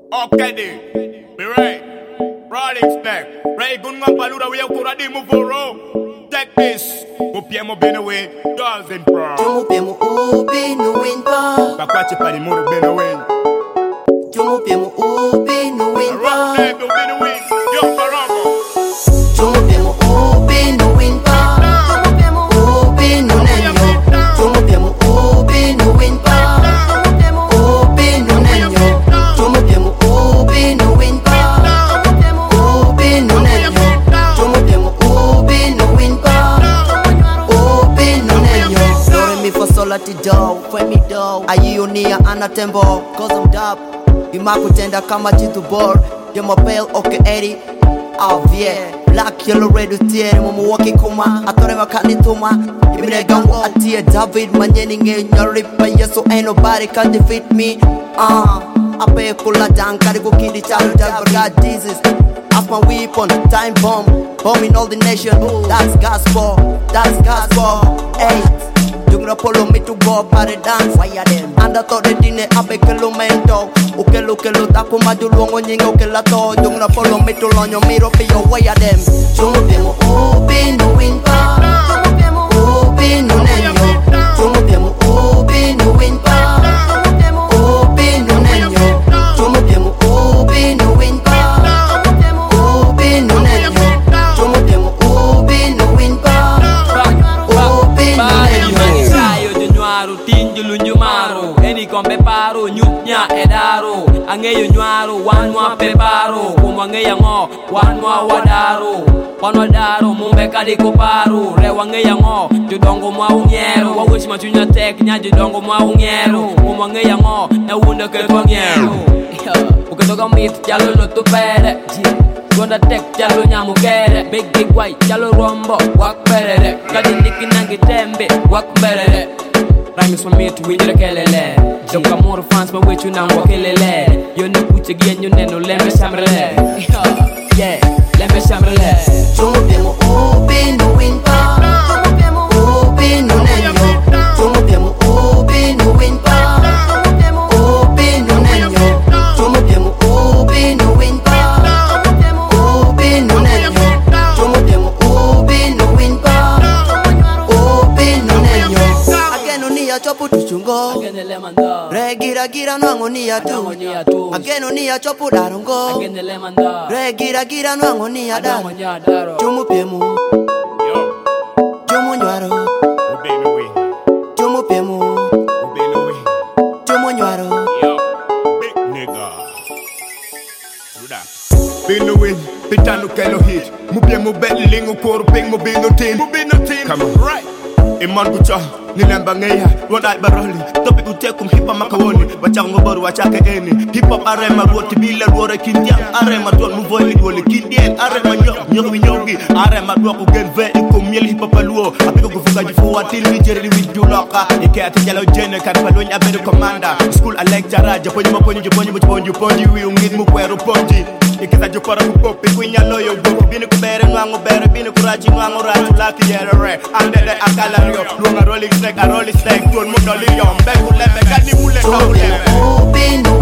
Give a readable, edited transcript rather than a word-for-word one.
Okay, be right. Rolling snack. Ray Gungan Palura, we have Kuradi Muvoro. Take this. Mupiemo Benaway, dozen pro. Mupiemo Benaway, Papachi Padimuru Benaway. Mupiemo Benaway, Rock Benaway, Young Parango. Mupiemo Benaway, Mupiemo Benaway, Mupiemo Benaway, do, fue mi do. Ayionia anatembo, cause I'm dub. Imakutenda kama jitu bor. Demo pale oke eri. Yeah, black yellow red utiere mumu waki kuma. Atore makani tuma. Ibine gangu atie David manyeni nge nyoripa. Yeso ain't nobody can defeat me. Ape kula dankari kukidi chalu dal but God Jesus. Off my weapon, time bomb. Bombing all the nation. That's gospel, that's gospel. Hey. You gonna follow me to go party dance. Fire them. And I thought they didn't have a kilomento. Ukelo taku majulongo nyinga ukela to. You gonna follow me to learn your mirror be your way of them. Chumupiemo no winpa. Chumupiemo no nenyo. Chumupiemo no winpa. Chumupiemo no nenyo. Chumupiemo no winpa. Chumupiemo no nenyo. Chumupiemo no winpa. Tinjulu nyumaro, eni kombe paro, nyupnya edaro. Angeyo nyuaro, wanwa peparo. Kumwangeya ngo, wanwa wadaro. Wanwadaro, mumbe kadiko paro. Rewangeya ngo, judongo mwa ungero. Wawishi machunya tek, nya judongo mwa ungero. Kumwangeya ngo, na wunda ketwa ngero. Uketoka mit, jalo loto pere. Gonda tek, jalo nyamukere. Big white, jalo rombo, wak perere. Kadindiki nangi tembe, wak perere. Rhymes for me to win the kelele. Don't come more fans, but wait you now, kelele. You know, put again, you know, let me shamrele. Yeah, let me shamrele. Chumupiemo no winpa. Chumupiemo no nenyo. Chumupiemo no winpa. Chumupiemo no nenyo. Chumupiemo no winpa. Chumupiemo no nenyo. Chumupiemo no winpa. No nenyo. Ageno niya chopu tuchungo. Regira nuango niya tu. Ageno niya chopu darongo. Regira nuango niya daro. Chumupiemo. Chumunywaro. Chumupiemo. Chumunywaro. Big nigga. Benaway, pitanu kelo hit. Mupiemo bellingo koro ping mo bino team. Come on, right. Iman kucha, nilemba ngeya, wadai baroli. Topi utekum hipa makawoni, wachang ngoboru wachake eni. Hipa arema ruoti bila ruore kindian. Arema tuan muvoi wole kindian. Arema nyogi nyogi. Arema duaku genve ikum miel hipa paluo. Apiko kufuga jifuwa tili jeri wijuloka. Ike ati jalo jene karpalonyi abedu komanda. School a lecturer, japonyi ponji wiungin mukwero ponji. Ikita jupara kupopi kwinya loyo goku. Bini kubere nwangu bere, bini kurachi nwangu rachu laki jerere. Andede akala Luanga rolling snake, a rolling snake, tuon mundo liyo. Mbeku lebe, kani mule ka ulebe.